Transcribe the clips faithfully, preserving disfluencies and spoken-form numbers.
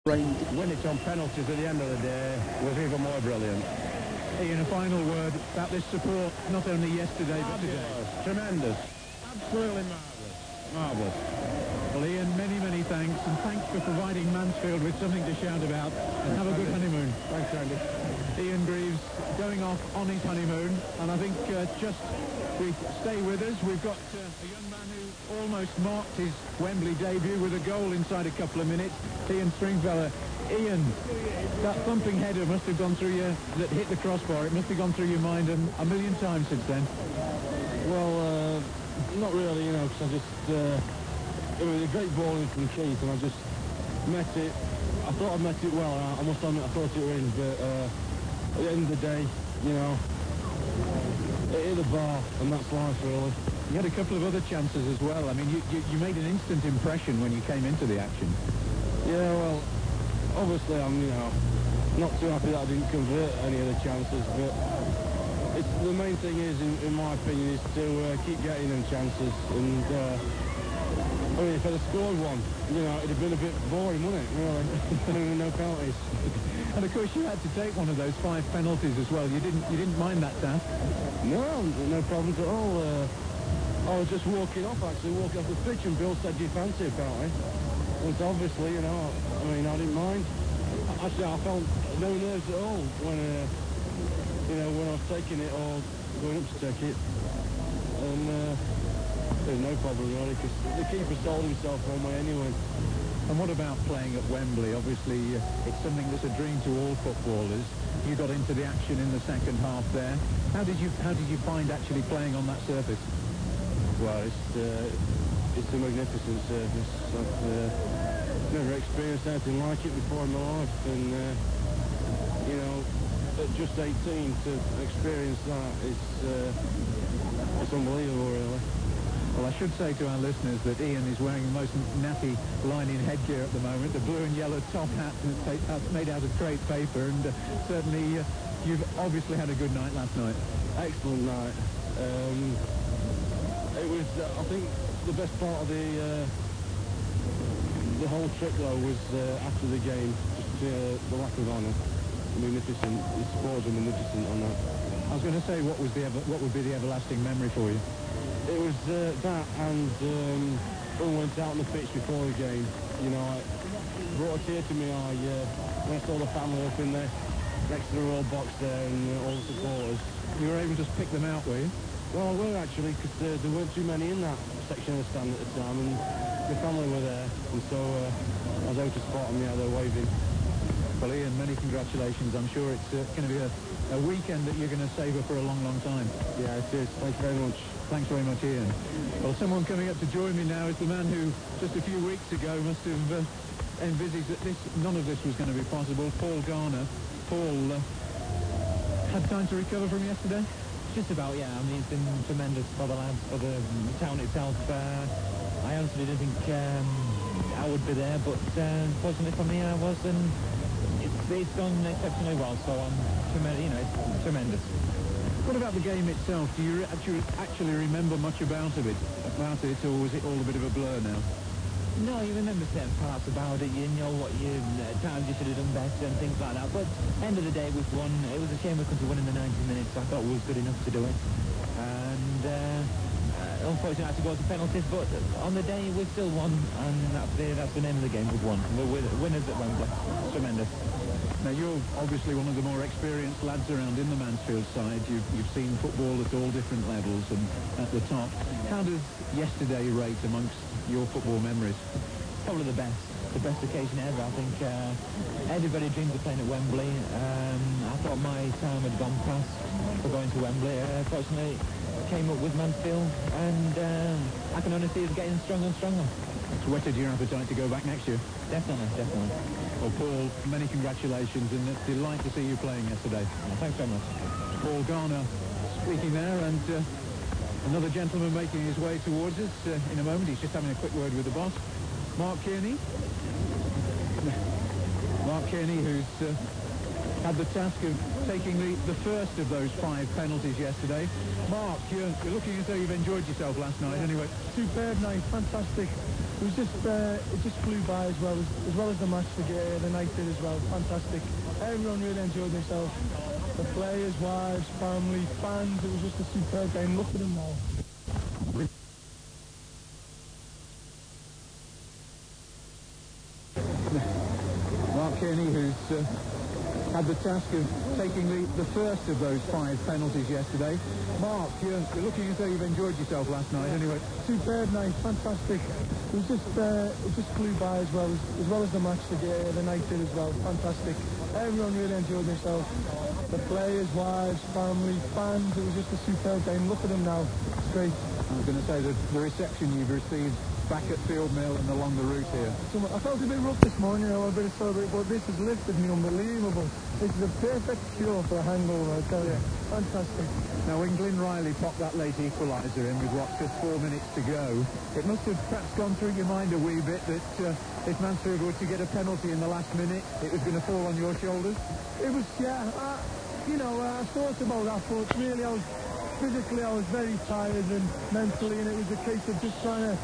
Win it on penalties at the end of the day was even more brilliant. Ian, a final word about this support, not only yesterday but today. Tremendous. Absolutely marvellous. Marvellous. Well, Ian, many, many thanks, and thanks for providing Mansfield with something to shout about, and have a good honeymoon. Thanks, Andy. Ian Greaves going off on his honeymoon, and I think uh, just we stay with us. We've got uh, a young man who almost marked his Wembley debut with a goal inside a couple of minutes, Ian Stringfellow. Ian, that thumping header must have gone through you, that hit the crossbar, it must have gone through your mind a, a million times since then. Well, uh, not really, you know, because I just, uh, it was a great ball in from Keith, and I just met it. I thought I met it well, I, I must admit I thought it were in, but uh, at the end of the day, you know, it hit the bar, and that's life, really. You had a couple of other chances as well. I mean, you, you, you made an instant impression when you came into the action. Yeah, well, obviously I'm, you know, not too happy that I didn't convert any of the chances, but it's, the main thing is, in, in my opinion, is to uh, keep getting them chances, and uh, I mean, if I'd have scored one, you know, it'd have been a bit boring, wouldn't it, really? No penalties. And of course you had to take one of those five penalties as well. You didn't you didn't mind that task? No, no problems at all. Uh, I was just walking off, actually, walking off the pitch, and Bill said, "Do you fancy it?" apparently. And so obviously, you know, I mean, I didn't mind. Actually, I felt no nerves at all when, uh, you know, when I was taking it or going up to take it. And uh, there's no problem, really, because the keeper sold himself one way anyway. And what about playing at Wembley? Obviously, uh, it's something that's a dream to all footballers. You got into the action in the second half there. How did you how did you find actually playing on that surface? Well, it's uh, it's a magnificent surface. I've uh, never experienced anything like it before in my life, and uh, you know, at just eighteen to experience that is uh, it's unbelievable, really. Well, I should say to our listeners that Ian is wearing the most nappy lining headgear at the moment, the blue and yellow top hat that's made out of crepe paper, and uh, certainly uh, you've obviously had a good night last night. Excellent night. Um, it was, uh, I think, the best part of the uh, the whole trip, though, was uh, after the game, just uh, the lack of honour. Magnificent. The supporters are magnificent on that. I was going to say, what was the ever, what would be the everlasting memory for you? It was uh, that, and um, when we went out on the pitch before the game, you know, it brought a tear to my eye uh, when I saw the family up in there, next to the royal box there, and uh, all the supporters. You were able to pick them out, were you? Well, I were, actually, because uh, there weren't too many in that section of the stand at the time, and the family were there, and so uh, I was able to spot them, yeah, they're waving. Well, Ian, many congratulations. I'm sure it's uh, going to be a, a weekend that you're going to savour for a long, long time. Yeah, it is. Thank you very much. Thanks very much, Ian. Well, someone coming up to join me now is the man who, just a few weeks ago, must have uh, envisaged that this, none of this was going to be possible. Paul Garner. Paul, uh, had time to recover from yesterday? Just about, yeah. I mean, it's been tremendous for the lads, for the town itself. Uh, I honestly didn't think um, I would be there, but uh, fortunately for me, I was, and it's, it's gone exceptionally well. So I'm, tremendous, you know, it's tremendous. What about the game itself? Do you actually actually remember much about it, about it, or was it all a bit of a blur now? No, you remember certain parts about it. You know what you uh, times you should have done better and things like that. But end of the day, we've won. It was a shame we couldn't win in the ninety minutes. I thought we was good enough to do it. And uh, uh, unfortunately, I had to go to penalties. But on the day, we've still won, and that's the that's the name of the game. We've won. We're winners at Wembley. Tremendous. Now, you're obviously one of the more experienced lads around in the Mansfield side. You've, you've seen football at all different levels and at the top. How does yesterday rate amongst your football memories? Probably the best. The best occasion ever. I think uh, everybody dreams of playing at Wembley. Um, I thought my time had gone past for going to Wembley. Uh, fortunately, came up with Mansfield, and um, I can only see us getting stronger and stronger. It's whetted your appetite to go back next year? Definitely, definitely. Well, Paul, many congratulations, and it's a delight to see you playing yesterday. Well, thanks very much. Paul Garner speaking there, and uh, another gentleman making his way towards us uh, in a moment. He's just having a quick word with the boss. Mark Kearney. Mark Kearney, who's uh, had the task of taking the, the first of those five penalties yesterday. Mark, you're, you're looking as though you've enjoyed yourself last night anyway. Superb night, fantastic. it was just, uh, it just flew by as well as, as well as the match, the, uh, the night did as well. Fantastic. Everyone really enjoyed themselves. The players, wives, family, fans. It was just a superb game. Look at them now. Mark Kearney, who's uh, had the task of taking the, the first of those five penalties yesterday. Mark, you're, you're looking as though you've enjoyed yourself last night anyway. Superb night, fantastic. It was just, uh, it just flew by as well as, as well as the match, the, uh, the night did as well. Fantastic. Everyone really enjoyed themselves. The players, wives, family, fans. It was just a superb game. Look at them now. It's great. I was going to say that the reception you've received back at Field Mill and along the route here. So I felt a bit rough this morning, you know, a bit of celebrate, but this has lifted me unbelievable. This is a perfect cure for a hangover, I tell you. Fantastic. Now, when Glyn Riley popped that late equaliser in with, what, just four minutes to go, it must have perhaps gone through your mind a wee bit that uh, if Mansfield were to get a penalty in the last minute, it was going to fall on your shoulders? It was, yeah, uh, you know, uh, I thought about that, but really I was, physically I was very tired and mentally, and it was a case of just trying to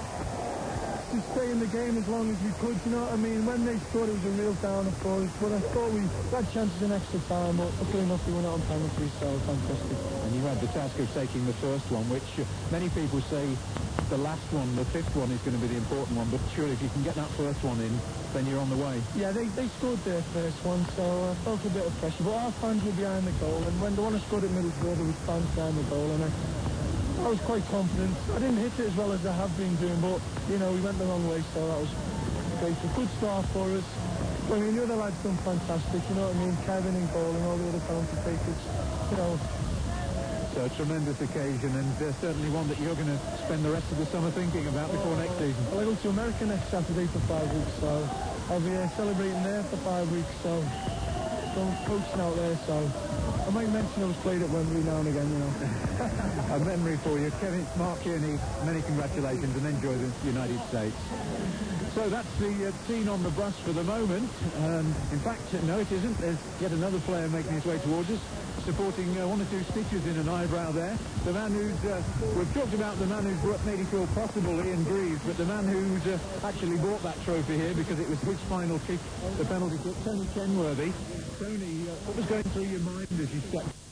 to stay in the game as long as we could, you know what I mean? When they scored, it was a real down, of course, but I thought we had chances in extra time, but luckily enough we went out on penalties, so fantastic. And you had the task of taking the first one, which uh, many people say the last one, the fifth one, is going to be the important one, but surely if you can get that first one in, then you're on the way. Yeah, they, they scored their first one, so I felt a bit of pressure, but our fans were behind the goal, and when the one I scored at Middlesbrough, there was fans behind the goal, and I I was quite confident. I didn't hit it as well as I have been doing, but, you know, we went the wrong way, so that was great. A good start for us. I mean, the other lads done fantastic, you know what I mean? Kevin and goal and all the other penalty takers, you know. So a tremendous occasion, and uh, certainly one that you're going to spend the rest of the summer thinking about before oh, next season. Well, I go to America next Saturday for five weeks, so I'll be uh, celebrating there for five weeks, so I'm coaching out there, so I might mention I was played at Wembley now and again, you know. A memory for you. Kevin, Mark Kearney, many congratulations, and enjoy the United States. So that's the uh, scene on the bus for the moment. Um, in fact, no, it isn't. There's yet another player making his way towards us, supporting uh, one or two stitches in an eyebrow there. The man who's, uh, we've talked about the man who's made it all possible, Ian Greaves, but the man who's uh, actually brought that trophy here because it was his final kick, the penalty kick, Tony Kenworthy. Tony, uh, what was going through your mind as you stepped